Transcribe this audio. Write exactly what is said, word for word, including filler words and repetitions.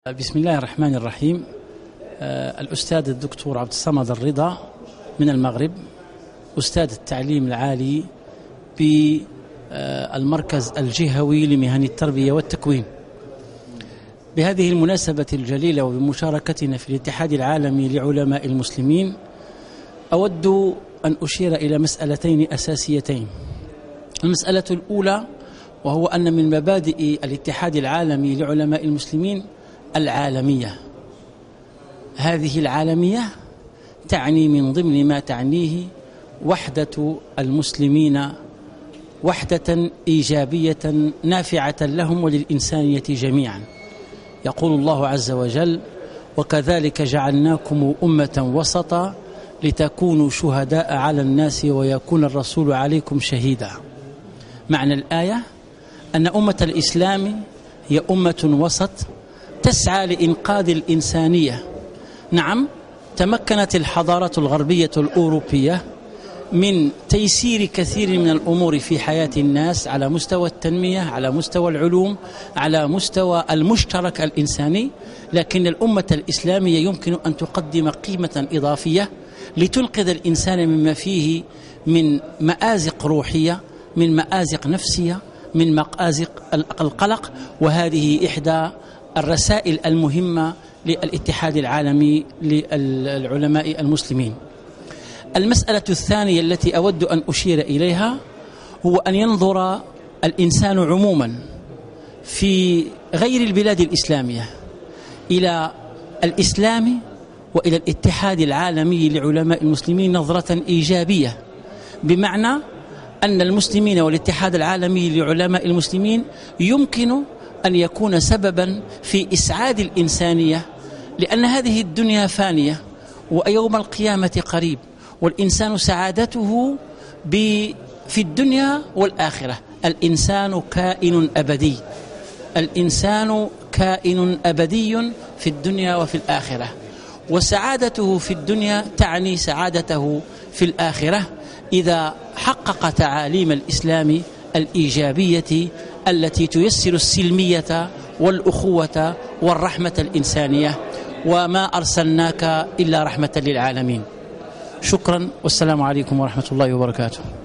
بسم الله الرحمن الرحيم. الأستاذ الدكتور عبد الصمد الرضا من المغرب، أستاذ التعليم العالي بالمركز الجهوي لمهن التربية والتكوين. بهذه المناسبة الجليلة وبمشاركتنا في الاتحاد العالمي لعلماء المسلمين، أود أن أشير إلى مسألتين أساسيتين. المسألة الأولى وهو أن من مبادئ الاتحاد العالمي لعلماء المسلمين العالمية. هذه العالمية تعني من ضمن ما تعنيه وحدة المسلمين، وحدة إيجابية نافعة لهم وللإنسانية جميعا. يقول الله عز وجل: وكذلك جعلناكم أمة وسطا لتكونوا شهداء على الناس ويكون الرسول عليكم شهيدا. معنى الآية أن أمة الإسلام هي أمة وسط تسعى لإنقاذ الإنسانية. نعم، تمكنت الحضارة الغربية الأوروبية من تيسير كثير من الأمور في حياة الناس على مستوى التنمية، على مستوى العلوم، على مستوى المشترك الإنساني، لكن الأمة الإسلامية يمكن أن تقدم قيمة إضافية لتنقذ الإنسان مما فيه من مآزق روحية، من مآزق نفسية، من مآزق القلق. وهذه إحدى الرسائل المهمة للاتحاد العالمي للعلماء المسلمين. المسألة الثانية التي أود أن أشير إليها هو أن ينظر الإنسان عموما في غير البلاد الإسلامية إلى الإسلام وإلى الاتحاد العالمي لعلماء المسلمين نظرة إيجابية، بمعنى أن المسلمين والاتحاد العالمي لعلماء المسلمين يمكن أن يكون سببا في إسعاد الإنسانية، لأن هذه الدنيا فانية ويوم القيامة قريب، والإنسان سعادته في الدنيا والآخرة. الإنسان كائن أبدي، الإنسان كائن أبدي في الدنيا وفي الآخرة، وسعادته في الدنيا تعني سعادته في الآخرة إذا حقق تعاليم الإسلام الإيجابية التي تيسر السلمية والأخوة والرحمة الإنسانية. وما أرسلناك إلا رحمة للعالمين. شكرا، والسلام عليكم ورحمة الله وبركاته.